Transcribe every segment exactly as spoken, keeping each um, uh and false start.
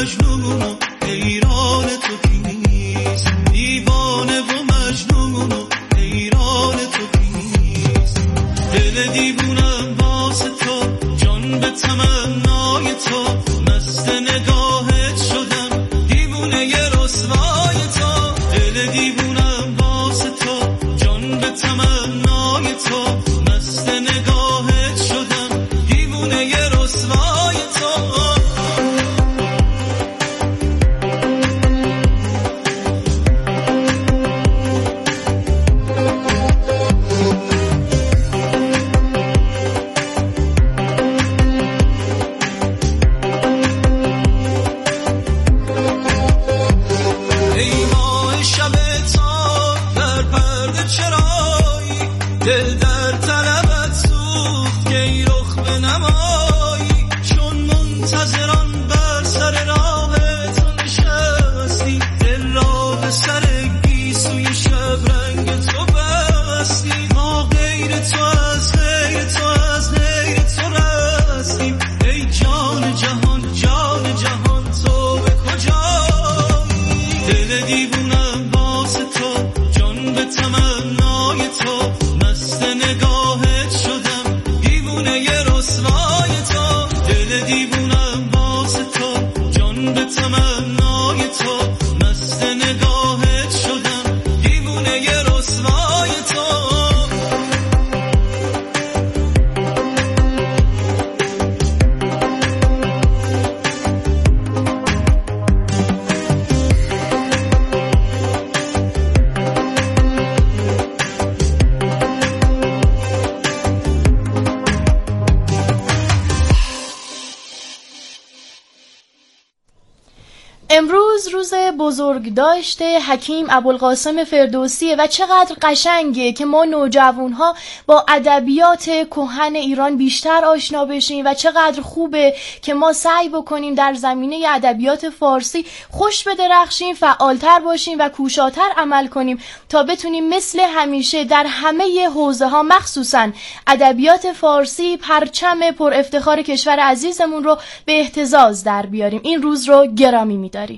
مجنون و حیران تو کیست، دیوانه و مجنون و حیران تو کیست. دل دیوونم واسه تو، جان به تمنای تو، مست نگاهت شدم، دیوونه ی رسوای تو. دل دیوونم واسه تو، جان به تمنای تو، مست نگاهت شدم، دیوونه ی رسوای تو. امروز روز بزرگ داشته حکیم ابوالقاسم فردوسیه و چقدر قشنگه که ما نوجوانها با ادبیات کهن ایران بیشتر آشنا بشیم و چقدر خوبه که ما سعی بکنیم در زمینه ادبیات فارسی خوش بدرخشیم، فعالتر باشیم و کوشاتر عمل کنیم تا بتونیم مثل همیشه در همه حوزه ها مخصوصا ادبیات فارسی پرچم پر افتخار کشور عزیزمون رو به اهتزاز در بیاریم. این روز رو گرامی می‌داریم.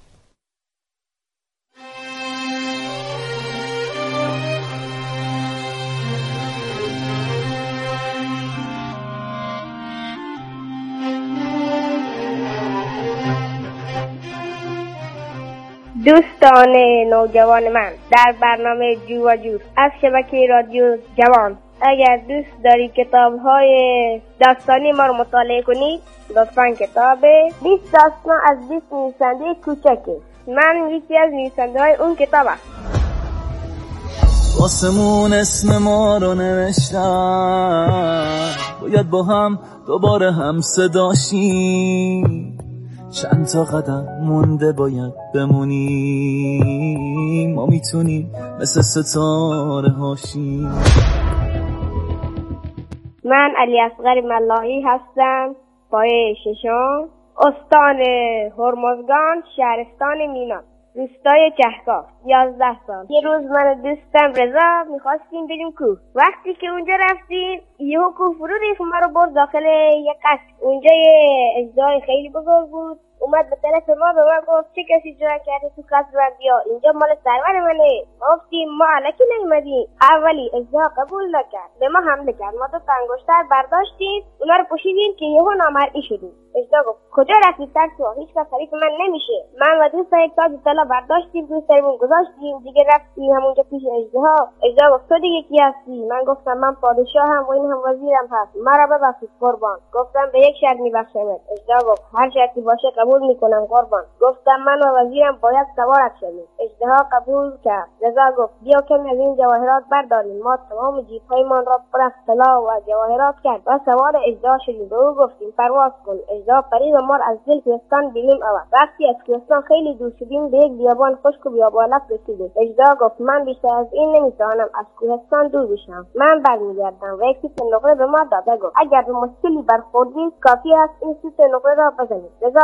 دوستان نوجوان من، در برنامه جو و جوس از شبکه رادیو جوان، اگر دوست داری کتاب‌های داستانی ما رو مطالعه کنید، لطفاً کتاب بیست داستان از بیست نویسنده کوچکه. من یکی از نویسنده‌های اون کتاب هستم. آسمون اسم ما رو نوشتن، باید با هم دوباره هم صدا شیم. چند تا قدم مونده باید بمونیم، ما میتونیم مثل ستاره هاشیم. من علی اصغر ملاحی هستم، پایه ششم، استان هرمزگان، شهرستان مینا، روستای کهکار، یازده سال. یه روز من و دوستم رضا میخواستیم بریم کوه. وقتی که اونجا رفتیم یهو کوه فرو ریخت، ما رو برد داخل یه قصر. اونجا یه اژدهای خیلی بزرگ بود، اومد به طرف ما به من گفت چه کسی جرأت کرده تو قصر من بیا، اینجا مال سرور منه. گفتیم ما الکی نیومدیم. اولی اژدها قبول نکرد، به ما حمله کرد. ما دو تا انگشتر برداشتیم اونا رو پوشیدیم که یهو نامرئی شدیم. اژدها گفت کجا رفتید ترسو، هیچ کس حریف من نمیشه. من و دوستم یک تاج طلا برداشتیم روی سرمون گذاشتیم، دیگه رفتیم همونجا پیش اژدها. اژدها گفت تو دیگه کی هستی؟ من گفتم من پادشاهم و این هم وزیرم هست، مرا ببخشید قربان. گفتم به یک شرط میبخشمت. اژدها گفت هر شرطی باشه قبول میکنم قربان. گفتم من و وزیرم باید سوارت شدیم. اژدها قبول کرد. رضا گفت بیا کمی از این جواهرات برداریم. ما تمام جیب‌هایمان را پر از طلا و جواهرات کرد و سوار اژدها شدیم. به او گفتیم پرواز کن. اژدها پرید و ما از دل کوهستان بیرون آورد. وقتی از کوهستان خیلی دور شدیم به یک بیابان خشک و بیابانک رسیدیم. اژدها گفت من بیشتر از این نمیتوانم از کوهستان دور بشم، من برمیگردم. و یک سوت نقره به ما داد. گفت اگر به مشکلی برخوردید کافی است این سوت نقره را بزنید. رضا گفت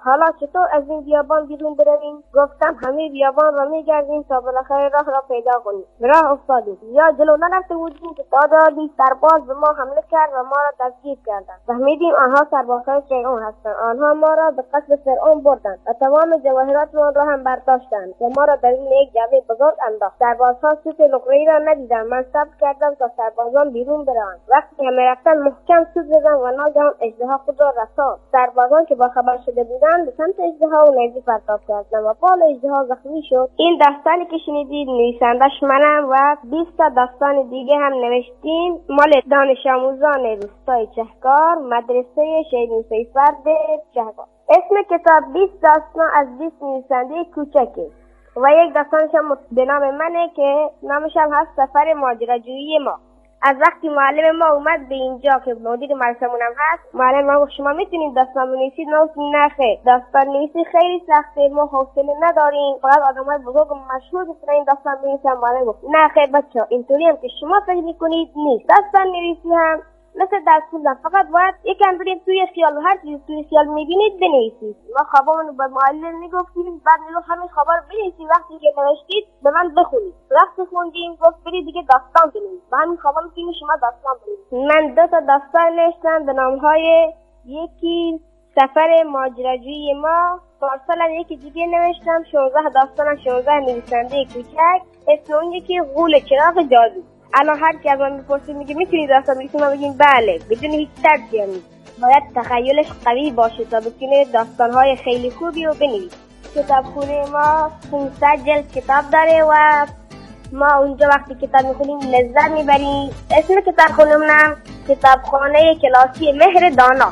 حالا چطور از این بیابان بیرون برویم؟ گفتم همه بیابان را میگردیم تا بالاخره راه را پیدا کنیم. به راه افتادیم. یا جلو نرفته بودیم که تعدادی سرباز به ما حمله کرد و ما را دستگیر کردند. فهمیدیم آنها سربازهای فرعون هستند. آنها ما را به قصر فرعون بردند و تمام جواهرات ما را هم برداشتند و ما را در این یک جعبه بزرگ انداخت. سربازها سوت نقره‌ای را ندیدند. من صبر کردم تا سربازان بیرون بروند. وقتی همه رفتند محکم سوت زدم و ناگهان اژدها خود را رساند. سربازان که با خبر شده بودند به سمت اژدها و نیزه پرتاب کردند و بال اژدها زخمی شد. این داستانی که شنیدید نویسندش منم و بیست تا داستان دیگه هم نوشتیم مال دانش آموزان روستای چهکار، مدرسه شهید موسی فرد چهکار. اسم کتاب بیست داستان از بیست نویسنده کوچکه و یک داستانش هم به نام منه که نامش هم هست سفر ماجراجویی ما. از وقتی معلم ما اومد به اینجا که مدیر مدرسه‌مون هم هست، معلم ما گفت شما میتونید داستان بنویسید؟ ما گفتیم نه خیر، داستان نویسی خیلی سخته، ما حوصله نداریم، فقط آدمای بزرگ و مشهور میتونن این داستان بنویسن. معلم گفت نه خیر بچه‌ها، اینطوری هم که شما فکر میکنید نیست. داستان نویسی هم مثل درس خوندن، فقط باید یکم برید توی خیال و هر چیزی توی خیال میبینید بنویسید. ما خوابمون به معلم میگفتیم، بعد میگفت همین خوابا رو بنویسید، وقتی که نوشتید به من بخونید. وقتی خوندیم گفت برید دیگه داستان بنویسید، با همین خوابا میتونید شما داستان بنویسید. من دو تا داستان نوشتم به نام‌های یکی سفر ماجراجویی ما، پارسال هم یکی دیگه نوشتم شانزده داستانم شانزده نویسنده کوچک، اسم اون یکی غول چراغ جادو. الان هر کی از من میپرسه میگه میتونی داستان بنویسی؟ ما میگیم بله، بدون هیچ تردیدی هم نیست. باید تخیلش قوی باشه تا بتونه داستانهای خیلی خوبی رو بنویسه. کتابخونه ما پانصد جلد کتاب داره و ما اونجا وقتی کتاب میخونیم لذت میبریم. اسم کتابخونه‌مون کتابخانه کلاسی مهر دانا.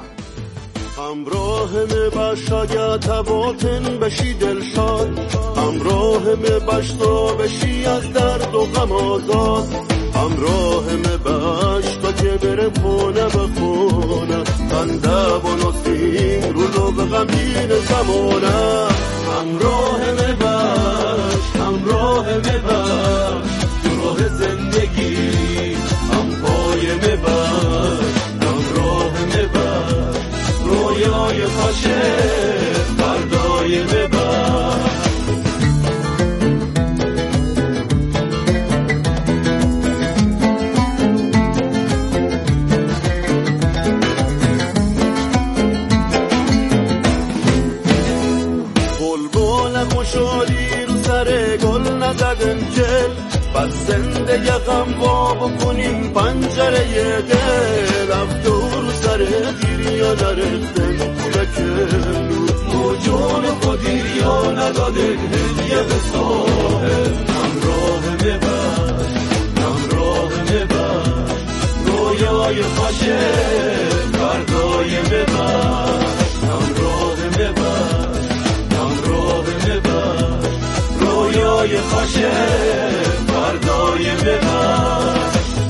همراه می باش اگه تباتن بشی دلشاد، همراه می باش تا بشی از درد و غم آزاد، همراه می باش تا که برم خونه به خونه، خنده و نسیم روزو به غمین زمانه. همراه می باش، همراه می باش تو راه زندگی، هم پای می باش، همراه می باش رویای خوشه فردای ببر. بلبل خوشحالی رو سر گل نزدن جل، بس زندگی غم وا بکنیم پنجره دل، افتور رو سر گیریا نرفتن پولکن، موجون خودیریا نداده هدیه به ساحل. همراه میبر، همراه میبر رویای خوشه فردای میبر. همراه میبر، همراه میبر رویای خوشه فردای میبر.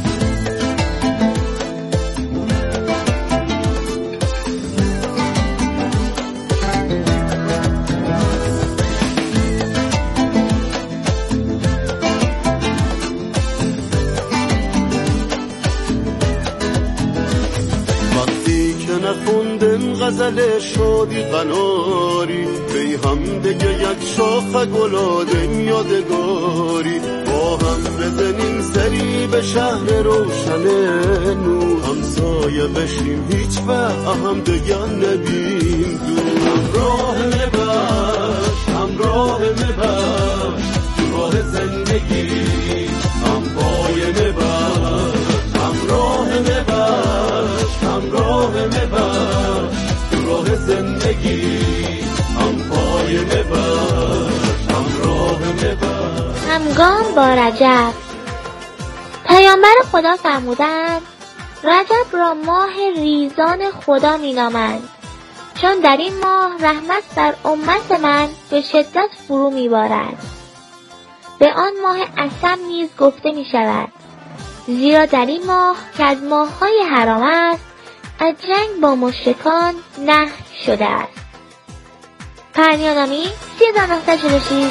نخوندن غزل شادی قناری، بی هم دیگه یک شاخ گلادن یادگاری، با هم بزنیم سری به شهر روشن نور، همسایه بشیم هیچ وقت هم دیگه نبیم دور. همراه میباش، همراه میباش تو راه زندگی، هم پای میباش، همراه میباش، همراه میباش تو راه زندگی، هم پای میباش، همراه میباش. همگام با رجب. پیامبر خدا فرمودند رجب را ماه ریزان خدا مینامند، چون در این ماه رحمت بر امت من به شدت فرو میبارد. به آن ماه اسم نیز گفته می شود، زیرا در این ماه که از ماه‌های حرام است از جنگ با مشرکان نهی شده است. پرنیانامی سی هزار و نهصد و چهل و شش.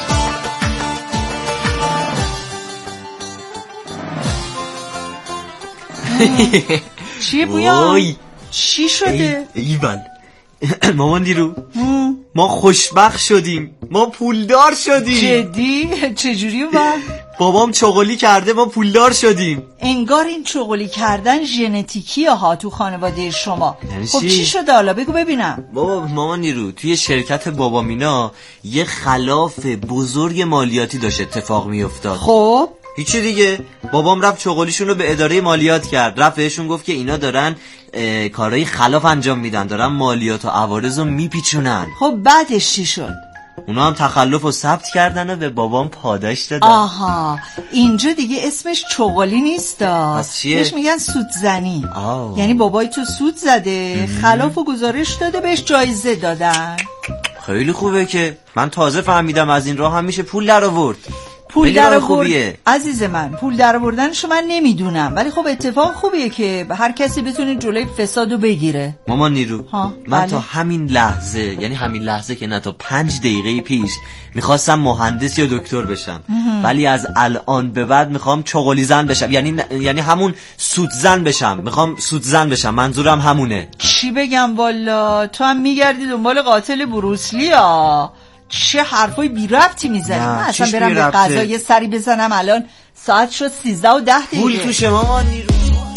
چیه بویان؟ چی شده؟ ایول مامان دیرو ما خوشبخت شدیم، ما پولدار شدیم. جدی؟ چجوری با؟ بابام چغلی کرده ما پولدار شدیم. انگار این چغلی کردن ژنتیکیه ها تو خانواده شما. خب چی؟ چی شده حالا بگو ببینم. بابا مامان نیرو توی شرکت بابا مینا یه خلاف بزرگ مالیاتی داشت اتفاق میافتاد. خب هیچی دیگه، بابام رفت چغلیشون رو به اداره مالیات کرد، رفت بهشون گفت که اینا دارن کارهای خلاف انجام میدن، دارن مالیات و عوارض رو میپیچونن. خب بعدش چی شد؟ اونا هم تخلف رو ثبت کردن و به بابام پاداش دادن. آها، اینجا دیگه اسمش چغلی نیست. پس چیه؟ بهش میگن سودزنی. آه. یعنی بابای تو سود زده، خلاف و گزارش داده، بهش جایزه دادن. خیلی خوبه که من تازه فهمیدم از این راه هم میشه پول در آورد. پول در خوبیه عزیز من، پول در آوردنشو من نمیدونم، ولی خب اتفاق خوبیه که هر کسی بتونه جلوی فسادو بگیره. مامان نیرو ها، من بله. تا همین لحظه، یعنی همین لحظه که نه، تا پنج دقیقه پیش میخواستم مهندس یا دکتر بشم، ولی از الان به بعد میخوام چغلی زن بشم، یعنی یعنی همون سودزن بشم. میخوام سودزن بشم، منظورم همونه. چی بگم والا، تو هم میگردی دنبال قاتل بروسلی ها. چه حرفای بی ربطی میزنی؟ من اصلا برم به غذا یه سری بزنم، الان ساعت شد سیزده و ده دقیقه. پول توشه مامان نیرو.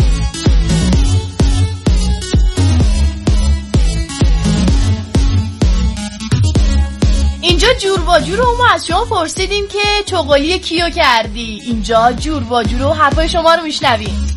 اینجا جور با جور رو ما از شما پرسیدیم که چغلی کیو کردی. اینجا جور با جور و حرفای شما رو میشنویم.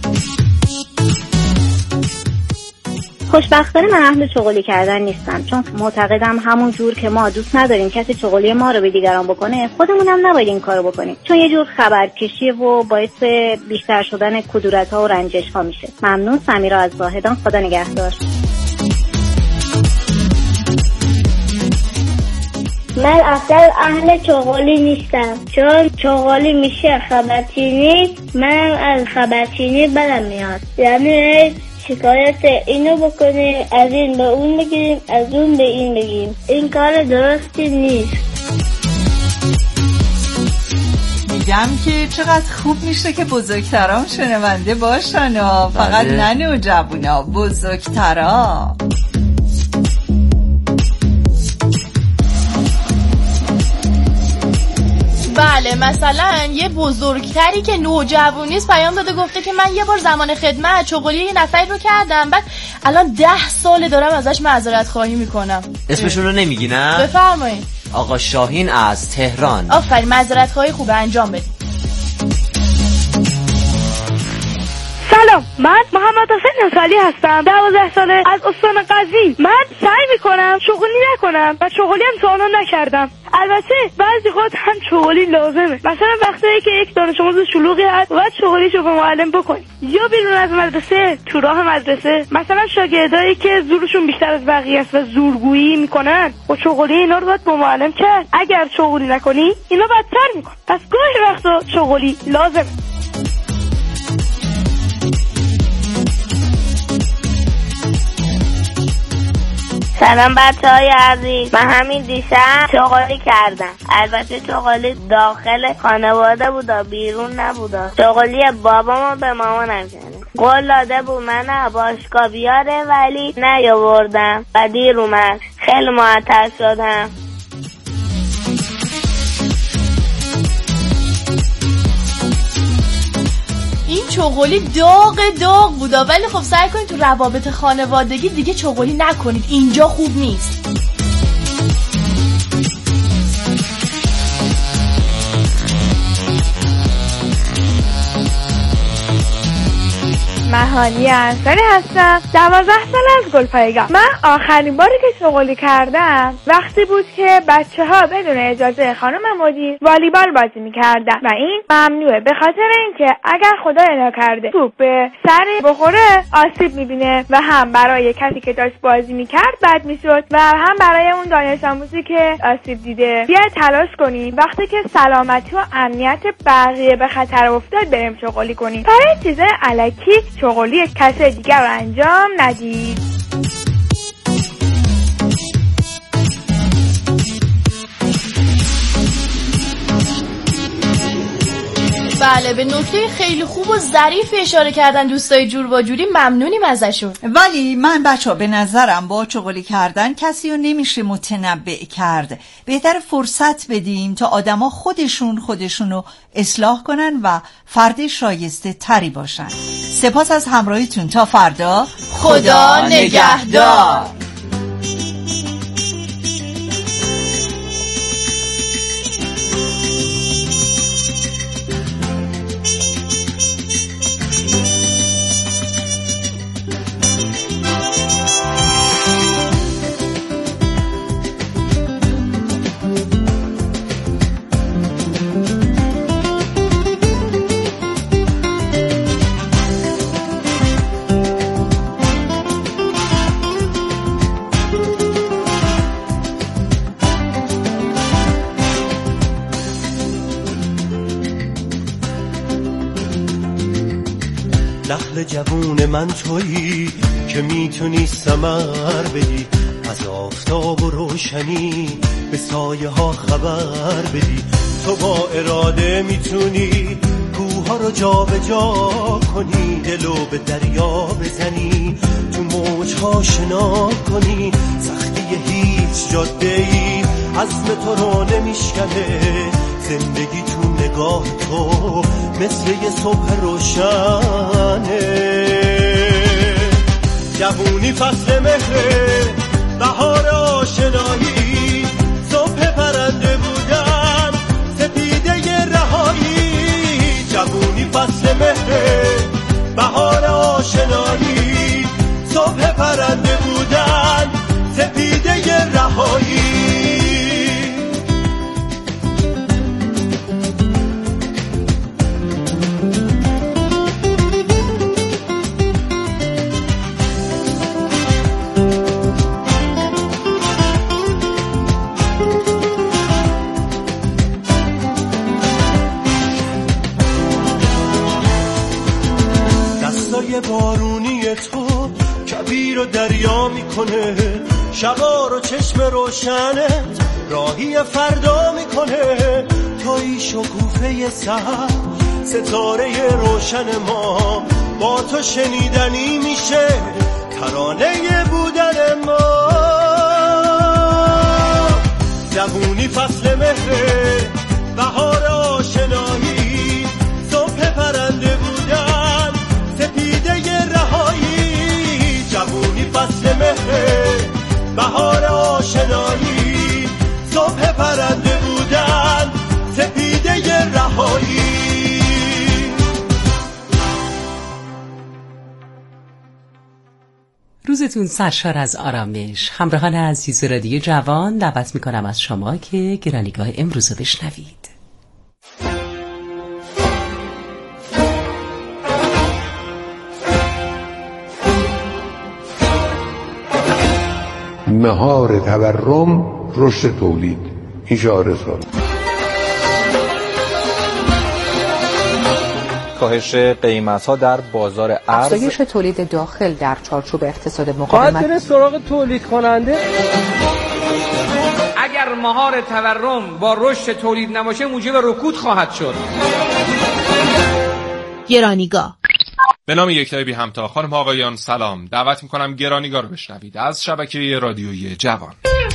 خوشبختانه من اهل چغلی کردن نیستم، چون معتقدم همون جور که ما دوست نداریم کسی چغلی ما رو به دیگران بکنه، خودمونم نباید این کارو بکنیم، چون یه جور خبرکشیه و باعث بیشتر شدن کدورت‌ها و رنجش‌ها میشه. ممنون. سمیرا از زاهدان. خدا نگهدار. من اصلا اهل چغلی نیستم، چون چغلی میشه خبرچینی. من از خبرچینی بدم میاد، یعنی شکایت اینو بکنیم، از این به اون بگیریم، از اون به این بگیریم. این کار درستی نیست. میگم که چقدر خوب میشه که بزرگترام شنونده باشن و فقط نه نوجوانا، بزرگترا. بله، مثلا یه بزرگتری که نوجوانیست پیام داده گفته که من یه بار زمان خدمت چغلی یه نفری رو کردم، بعد الان ده ساله دارم ازش معذرت خواهی میکنم. اسمشون رو نمیگی نه؟ بفرمایید. آقا شاهین از تهران. آفرین، معذرت خواهی خوبه، انجام بدید. سلام، من محمد حسین نصالی هستم، دوازده ساله، از استان قزوین. من سعی میکنم چغلی نکنم و چغلی هم تا الان نکردم. البته بعضی وقت هم چغلی لازمه، مثلا وقتی که یک دانش آموز شلوغی هست و چغلیشو به معلم بکنی، یا بیرون از مدرسه تو راه مدرسه، مثلا شاگردایی که زورشون بیشتر از بقیه است و زورگویی میکنن و چغلی اینا رو باید به معلم کرد. اگر چغلی نکنی اینا بدتر میکن، پس گاهی وقتا چغلی لازمه. سلام بچه های عزیز، من همین دیشب چغلی کردم. البته چغلی داخل خانواده بودا، بیرون نبودا. چغلی بابامو به مامانم کردم. قول داده بود من باشگاه بیاره ولی نیاوردم و دیر اومد. خیلی معطل شدم. این چغلی داغ داغ بودا، ولی خب سعی کنید تو روابط خانوادگی دیگه چغلی نکنید، اینجا خوب نیست. مهانی انصاری هستم، دوازده سال از گلپایگاه. من آخرین باری که چغلی کردم وقتی بود که بچه ها بدون اجازه خانم مدیر والیبال بازی میکردن و این ممنوعه، به خاطر اینکه اگر خدای نکرده توپ به سری بخوره آسیب میبینه و هم برای کسی که داشت بازی میکرد بد میشد و هم برای اون دانش آموزی که آسیب دیده. بیا تلاش کنیم وقتی که سلامتی و امنیت بقیه به خطر افتاد بریم چغلی کنیم. برای چیزای الکی چغلی کسی دیگر رو انجام ندید. بله، به نکته خیلی خوب و ظریف اشاره کردن دوستای جور و جوری، ممنونیم ازشون. ولی من بچه‌ها به نظرم با چغلی کردن کسی رو نمیشه متنبع کرد. بهتر فرصت بدیم تا آدما خودشون خودشونو اصلاح کنن و فرد شایسته تری باشن. سپاس از همراهیتون، تا فردا. خدا نگهدار. نخل جوون من تویی که میتونی ثمر بدی، از آفتاب و روشنی به سایه ها خبر بدی. تو با اراده میتونی کوه ها رو جا به جا کنی، دلو به دریا بزنی، تو موج ها شنا کنی. سختی هیچ جاده ای عزم تو رو نمیشکنه، زندگی تو نگاه تو مثل یه صبح روشنه. جوونی فصل مهره، بهار آشنایی، صبح پرنده بودن، سپیده ی رهایی. جوونی فصل مهره، بهار آشنایی، صبح پرنده بودن، سپیده ی رهایی. بارونی تو کبیر و دریا میکنه، شبا رو چشم روشنت راهی فردا میکنه. توی شکوفه سحر، ستاره روشن ما، با تو شنیدنی میشه ترانه بودن ما. جوونی فصل مهره، بهار آشنایی، صبح پرنده بودن، سپیده ی رهایی. جوونی فصل مهره، بهار آشنایی، صبح پرنده بودن، سپیده ی رهایی. روزتون سرشار از آرامش. همراهان عزیز رادیو جوان، دعوت میکنم از شما که گرانیگاه امروز رو بشنوید. مهار تورم، رشد تولید، این شعار سال. کاهش قیمت‌ها در بازار ارز، افزایش تولید داخل در چارچوب اقتصاد مقاومت. باید بره سراغ تولید کننده. اگر مهار تورم با رشد تولید نباشه، موجب رکود خواهد شد. گرانیگاه به نام یکتای بی همتا. خانم آقایان سلام، دعوت میکنم گرانیگاه رو بشنوید از شبکه رادیویی جوان.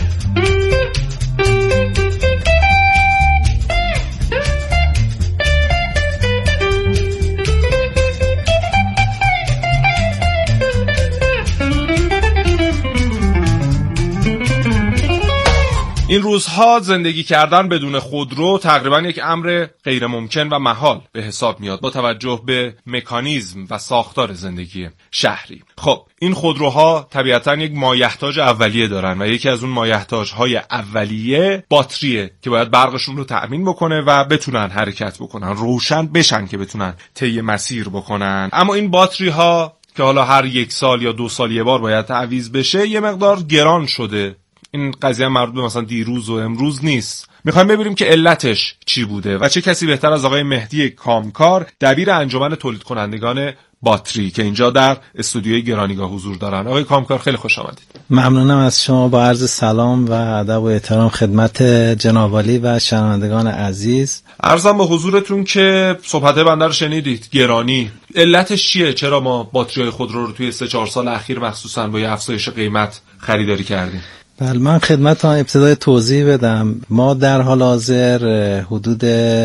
این روزها زندگی کردن بدون خودرو تقریبا یک امر غیر ممکن و محال به حساب میاد با توجه به مکانیزم و ساختار زندگی شهری. خب این خودروها طبیعتا یک مایحتاج اولیه دارن و یکی از اون مایحتاجهای اولیه باتریه که باید برقشون رو تأمین بکنه و بتونن حرکت بکنن، روشن بشن که بتونن طی مسیر بکنن. اما این باتری ها که حالا هر یک سال یا دو سال یه بار باید تعویض بشه، یه مقدار گران شده. این قضیه مربوط به مثلا دیروز و امروز نیست. میخوایم ببینیم که علتش چی بوده و چه کسی بهتر از آقای مهدی کامکار، دبیر انجمن تولید کنندگان باتری که اینجا در استودیوی گرانیگاه حضور دارن. آقای کامکار خیلی خوش آمدید. ممنونم از شما. با عرض سلام و ادب و احترام خدمت جناب عالی و شنوندگان عزیز. عرضم به حضورتون که صحبت بنده رو شنیدید. گرانی علتش چیه؟ چرا ما باتری‌های خودرو رو توی سه چهار سال اخیر مخصوصا با افزایش قیمت خریداری کردیم؟ بله، من خدمتتون ابتدای توضیح بدم. ما در حال حاضر حدود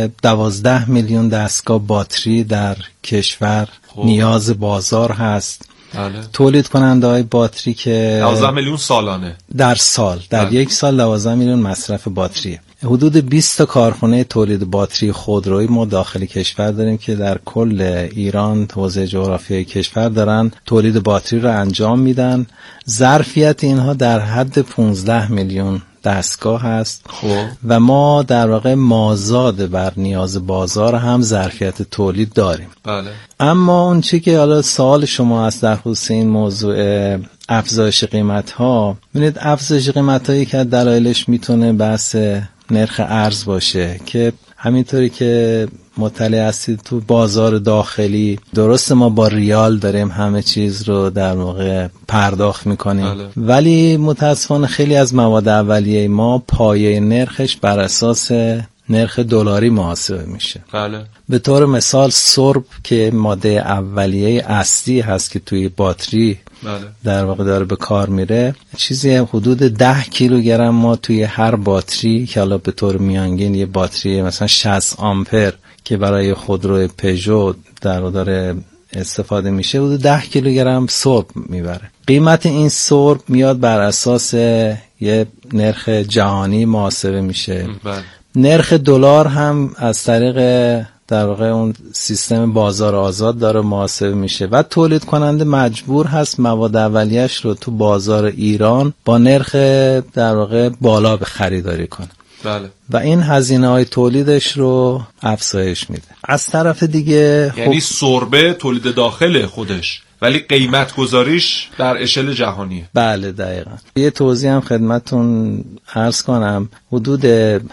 دوازده میلیون دستگاه باتری در کشور خوب. نیاز بازار هست. بله. تولید کننده های باتری که دوازده میلیون سالانه در سال در بله. یک سال دوازده میلیون مصرف باتریه. حدود بیست تا کارخانه تولید باتری خودرویی ما داخل کشور داریم که در کل ایران حوزه جغرافیایی کشور دارن تولید باتری رو انجام میدن. ظرفیت اینها در حد پانزده میلیون دستگاه هست. خوب. و ما در واقع مازاد بر نیاز بازار هم ظرفیت تولید داریم. بله. اما اون چی که حالا سوال شما است در خصوص این موضوع افزایش قیمت ها، ببینید افزایش قیمت هایی که دلایلش میتونه بحث نرخ ارز باشه که همینطوری که مطلع هستید تو بازار داخلی درست ما با ریال داریم همه چیز رو در واقع پرداخت میکنیم. بله. ولی متاسفانه خیلی از مواد اولیه ما پایه نرخش بر اساس نرخ دلاری محاسبه میشه. بله. به طور مثال سرب که ماده اولیه اصلی هست که توی باتری بله. در واقع داره به کار میره، چیزی حدود ده کیلوگرم ما توی هر باتری که حالا به طور میانگین یه باتری مثلا شصت آمپر که برای خودرو پژو در واقع داره استفاده میشه حدود ده کیلوگرم سرب میبره. قیمت این سرب میاد بر اساس یه نرخ جهانی محاسبه میشه. بله. نرخ دلار هم از طریق در واقع اون سیستم بازار آزاد داره محاسبه میشه و تولید کننده مجبور هست مواد اولیه‌اش رو تو بازار ایران با نرخ در واقع بالا به خریداری کنه. بله. و این هزینه های تولیدش رو افزایش میده. از طرف دیگه یعنی خب سربه تولید داخل خودش ولی قیمت گذاریش در اشل جهانیه. بله دقیقاً. یه توضیح هم خدمتون عرض کنم. حدود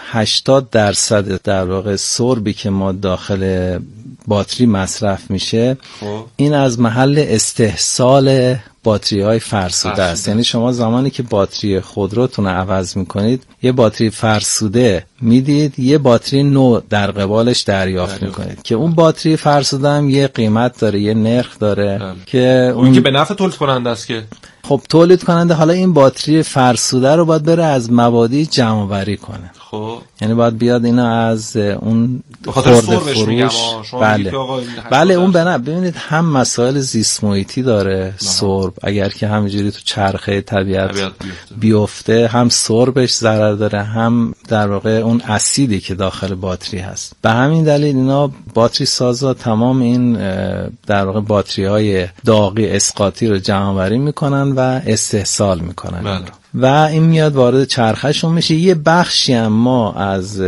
هشتاد درصد در واقع سربی که ما داخل باتری مصرف میشه خوب. این از محل استحصال باتری های فرسوده است. یعنی شما زمانی که باتری خودروتون رو عوض میکنید یه باتری فرسوده میدید، یه باتری نو در قبالش دریافت میکنید که اون باتری فرسوده هم یه قیمت داره، یه نرخ داره. بله. که اون که به نفع تولید کننده است که خب تولید کننده حالا این باتری فرسوده رو باید بره از موادی جمع آوری کنه. خب یعنی باید بیاد اینا از اون خورده فروش. بله بله اون بنا ببینید هم مسائل زیست محیطی داره سرب، اگر که همینجوری تو چرخه طبیعت, طبیعت بیفته. بیفته هم سربش ضرر داره، هم در واقع اون اسیدی که داخل باتری هست. به همین دلیل اینا باتری سازا تمام این در واقع باتری های داغی اسقاطی رو جمع آوری میکنن و استحصال میکنن. بله. و این میاد وارد چرخشون میشه. یه بخشی هم ما از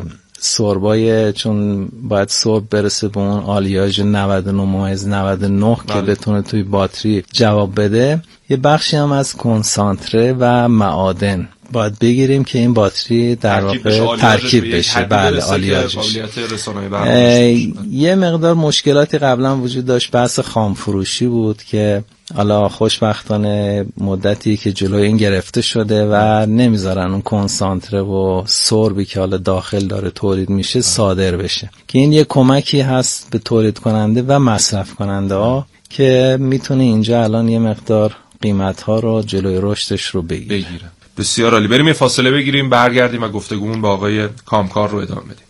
سربای، چون باید سرب برسه به اون آلیاژ نود و نه ممیز نود و نه که بتونه توی باتری جواب بده، یه بخشی هم از کنسانتره و معادن باید بگیریم که این باتری در واقع ترکیب بشه. بله آلیاژش. یه مقدار مشکلاتی قبلا وجود داشت، بحث خام فروشی بود که حالا خوشبختانه مدتی که جلوی این گرفته شده و نمیذارن اون کنسانتره و سربی که حالا داخل داره تولید میشه صادر بشه، که این یه کمکی هست به تولید کننده و مصرف کننده ها که میتونه اینجا الان یه مقدار قیمت ها رو جلوی رشدش رو بگیره. بگیره. بسیار عالی. بریم یه فاصله بگیریم، برگردیم و گفتگومون با آقای کامکار رو ادامه بدیم.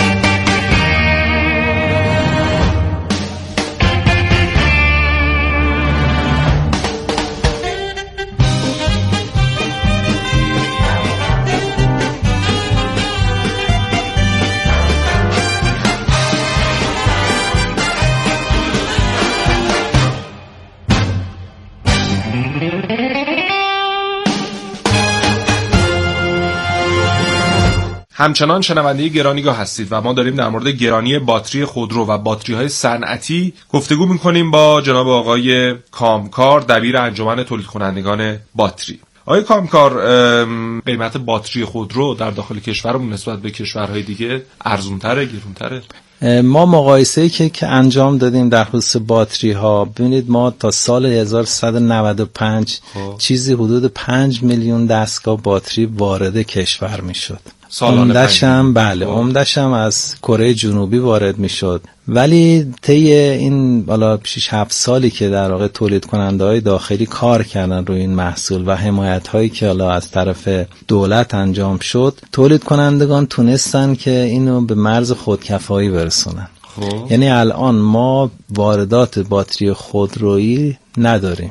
همچنان شنونده گرانیگاه هستید و ما داریم در مورد گرانی باتری خودرو و باتری های صنعتی گفتگو میکنیم با جناب آقای کامکار، دبیر انجمن تولید کنندگان باتری. آقای کامکار، قیمت باتری خودرو در داخل کشورمون نسبت به کشورهای دیگه ارزونتره، گرونتره؟ ما مقایسه‌ای که که انجام دادیم در خصوص باتری ها، ببینید ما تا سال هزار و سیصد و نود و پنج خب. چیزی حدود پنج میلیون دستگاه باتری وارد کشور میشد. عمدش هم بله عمدش هم از کره جنوبی وارد میشد، ولی طی این بالا شش هفت سالی که در واقع تولید کننده های داخلی کار کردن روی این محصول و حمایت هایی که حالا از طرف دولت انجام شد، تولید کنندگان تونستن که اینو به مرز خودکفایی برسونن. خب. یعنی الان ما واردات باتری خودرویی نداریم.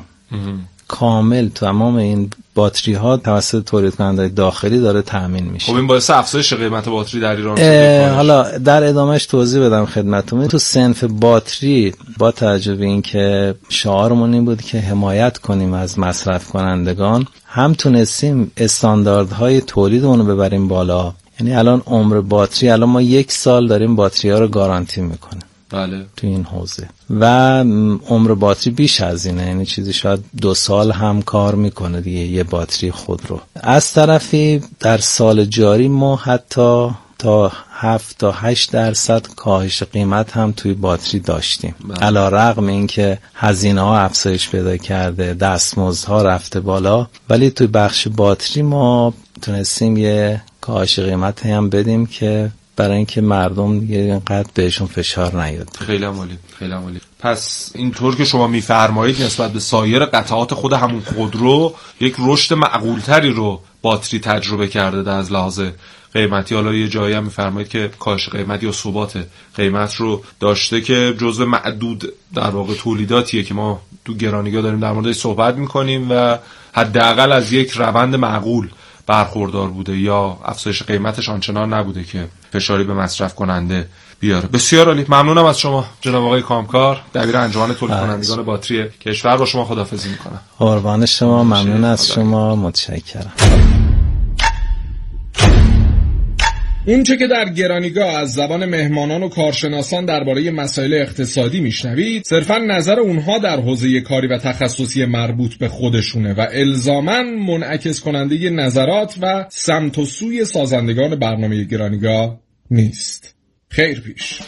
کامل تمام این باتری ها توسط تولید کننده داخلی داره تامین میشه. خب این باعث افزایش قیمت باتری در ایران شده. حالا در ادامهش توضیح بدم خدمتتون. تو صنف باتری با توجه به اینکه شعارمون این بود که حمایت کنیم از مصرف کنندگان، هم تونستیم استانداردهای تولیدمون رو ببریم بالا. یعنی الان عمر باتری، الان ما یک سال داریم باتری ها رو گارانتی میکنیم. بله. تو این حوزه و عمر باتری بیش از اینه، یعنی چیزی شاید دو سال هم کار میکنه دیگه یه باتری خودرو. از طرفی در سال جاری ما حتی تا هفت تا هشت درصد کاهش قیمت هم توی باتری داشتیم. علی رغم اینکه هزینه ها افزایش پیدا کرده، دستمزدها رفته بالا، ولی توی بخش باتری ما تونستیم یه کاهش قیمت هم بدیم که برای اینکه مردم دیگه اینقدر بهشون فشار نیاد. خیلی عالی، خیلی عالی. پس اینطور که شما میفرمایید نسبت به سایر قطعات خود همون خودرو یک رشد معقولتری رو باتری تجربه کرده در از لحاظ قیمتی. حالا یه جایی هم میفرمایید که کاهش قیمت یا ثبات قیمت رو داشته که جزو معدود در واقع تولیداتیه که ما تو گرانیگاه داریم در موردش صحبت میکنیم و حداقل از یک روند معقول برخوردار بوده یا افزایش قیمتش آنچنان نبوده که فشاری به مصرف کننده بیاره. بسیار عالی. ممنونم از شما جناب آقای کامکار، دبیر انجمن تولید کنندگان باتری کشور. با شما خداحافظی میکنم. قربان شما، ممنون از شما، متشکرم. اونچه که در گرانیگاه از زبان مهمانان و کارشناسان درباره مسائل اقتصادی میشنوید صرفاً نظر اونها در حوزه کاری و تخصصی مربوط به خودشونه و الزاماً منعکس کننده نظرات و سمت و سوی سازندگان برنامه گرانیگاه نیست. خیر پیش.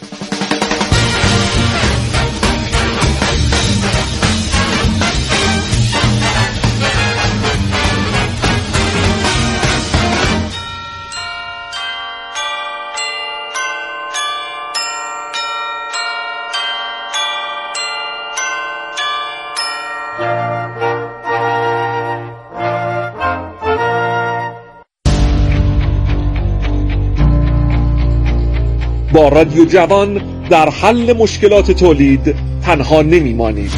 با رادیو جوان در حل مشکلات تولید تنها نمیمانید.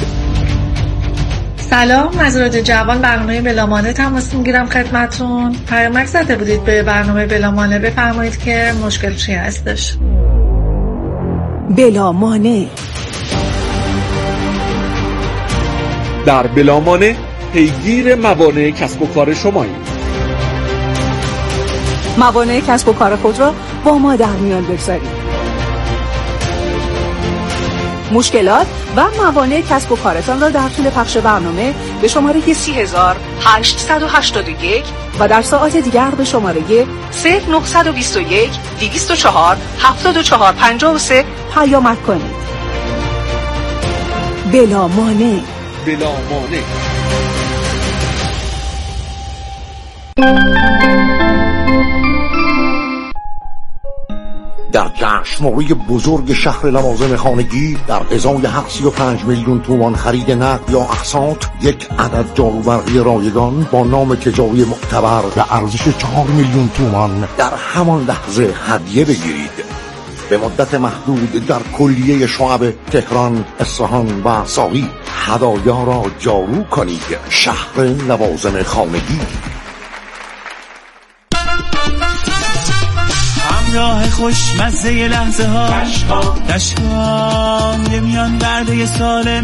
سلام، از رادیو جوان برنامه بلامانه تماس میگیرم خدمتون. پیامک زده بودید به برنامه بلامانه، بفرمایید که مشکل چی هستش. بلامانه در بلامانه پیگیر موانع کسب و کار شماییم. موانع کسب و کار خود را با ما در میان بگذارید. مشکلات و موانع کسب و کارتان را در طول پخش برنامه به شماره سی هزار هشتصد و هشتاد و یک و در ساعات دیگر به شماره صفر نهصد و بیست و یک دویست و چهار هفتاد و چهار پنجاه و سه پیامک کنید. بلا مانع. بلا مانع. در جشنواره بزرگ شهر لوازم خانگی در ازای هر سی و پنج میلیون تومان خرید نقد یا اقساط یک عدد جاروبرقی رایگان با نام تجاری معتبر به ارزش چهار میلیون تومان در همان لحظه هدیه بگیرید. به مدت محدود در کلیه شعب تهران، اصفهان و ساقی هدایا را جارو کنید. شهر لوازم خانگی. راه خوشمزه لحظه ها کشکام کشکام نمیان برده سالم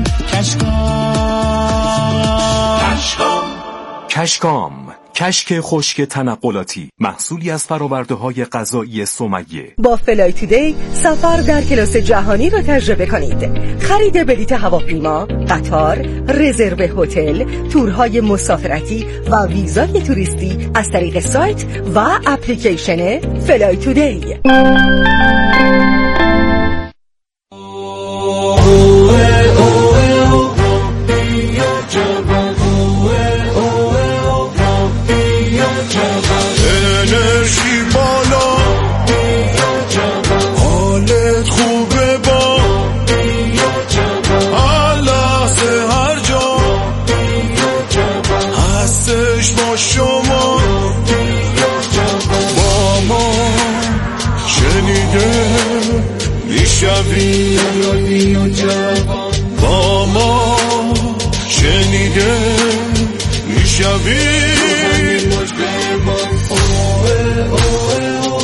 کشکام کشکام کشکام کشک خشک تنقلاتی، محصولی از فرآورده‌های غذایی سمیه. با فلای تودی سفر در کلاس جهانی را تجربه کنید. خرید بلیط هواپیما، قطار، رزرو هتل، تورهای مسافرتی و ویزای توریستی از طریق سایت و اپلیکیشن فلای تودی. میشوی رادیو جوان با ما شنیده میشوی